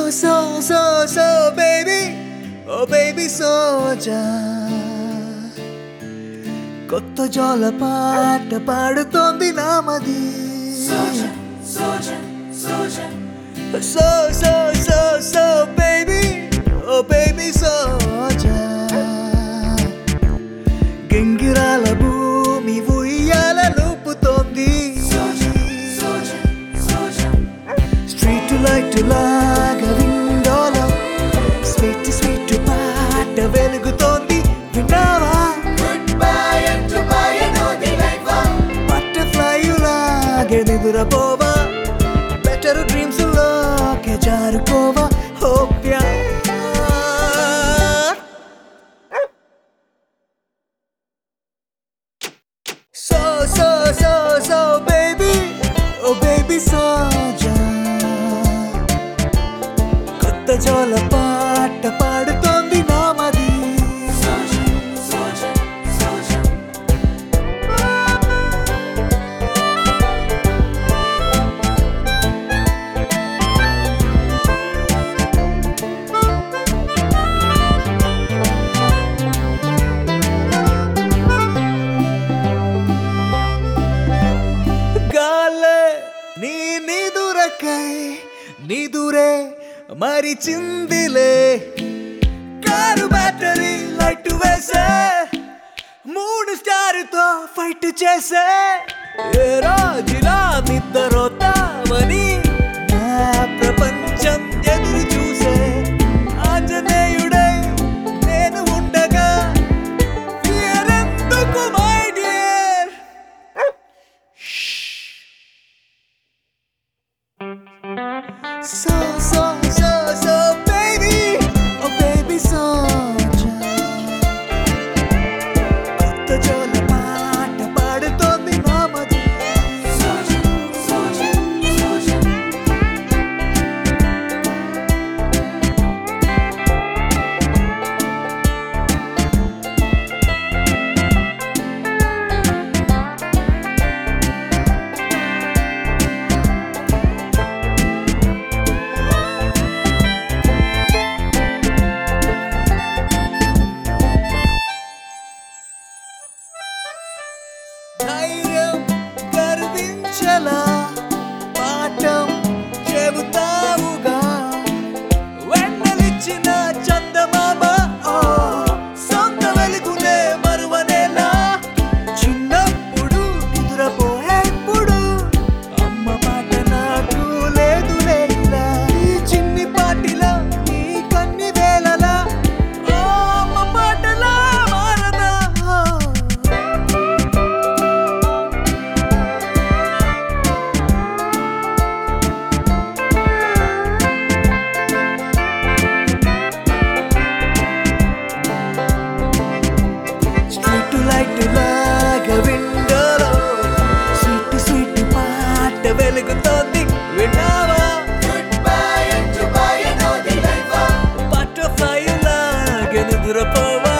So baby, oh baby soja కొత్త జోల పాట పాడుతోంది నామది So baby, oh baby soja గింగిరాల భూమి ఉయ్యాల లూపుతోంది Street to light to లాగా విండోలో స్వీట్ స్వీట్ పాట వెలుగుతోంది విన్నావా నిదురపోవా బెటర్ డ్రీమ్స్ లోకే జారుకోవా ఓ ప్యార్ So baby, oh baby soja కొత్త జోల పాట పాడుతోంది నామది నిదురే మరిచిందిలే కారు బ్యాటరీ లైట్ వేసే 3 స్టార్తో ఫైట్ చేసే ఏ రాజులా నిద్రపోతావని నా ప్రపంచం ఎదురు చూసే ఆంజనేయుడే నేను ఉండగా ఎందుకు my dear So baby, oh baby soja కొత్త జోల పాట పాడుతోంది నామది ధైర్యం గర్వించలా పాఠం చెబుతావుగా వెన్నెలిచ్చిన చందమామ సొంత వెలుగునే మరువనేలా చిన్నప్పుడు నిద్రపోయేప్పుడు అమ్మ పాట నాకు లేదు లేలా ఈ చిన్ని పాటిలా నీ కన్ని వేళలా అమ్మ పాటలా మారదా లైట్ లాగా విండోలో స్వీట్ స్వీట్ పాట వెలుగుతోంది విన్నావా బటర్ఫ్లై లాగా నిద్రపోవా